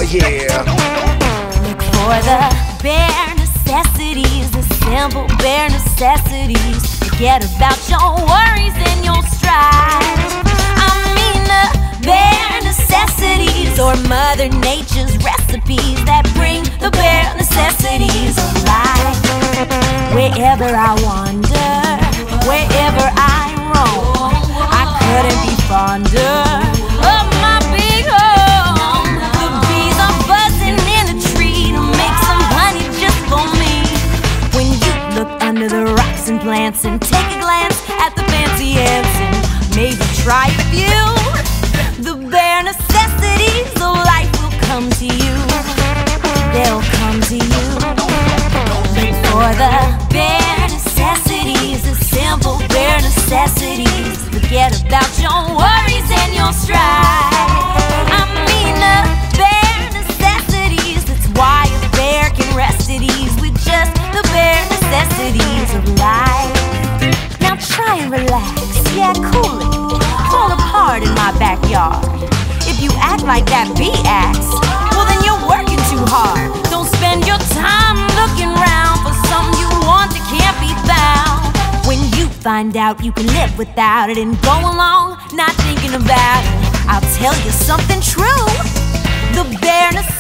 yeah. Look for the bare necessities, the simple bare necessities. Forget about your worries and your strife. I mean the bare necessities, or Mother Nature's recipes that bring the bare necessities of life. Wherever I wander, wherever I roam, I couldn't be fonder of my big home. The bees are buzzing in the tree to make some honey just for me. When you look under the rocks and plants and take a glance at the fancy ants and maybe try a few, the bare necessities of life will come to you. They'll come to you. Look for the bare necessities, the simple bare necessities. Forget about your worries and your strife. I mean the bare necessities. That's why a bear can rest at ease with just the bare necessities of life. Now try and relax, yeah, cool it. Fall apart in my backyard. If you act like that bee acts, well then you're working too hard. Don't spend your time looking around for something you want that can't be found. When you find out you can live without it and go along not thinking about it, I'll tell you something true. The bare necessities